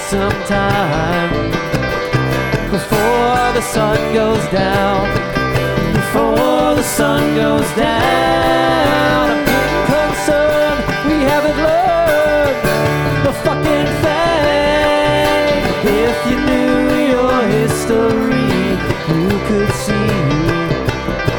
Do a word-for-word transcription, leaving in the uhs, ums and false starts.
some time before the sun goes down, before the sun goes down.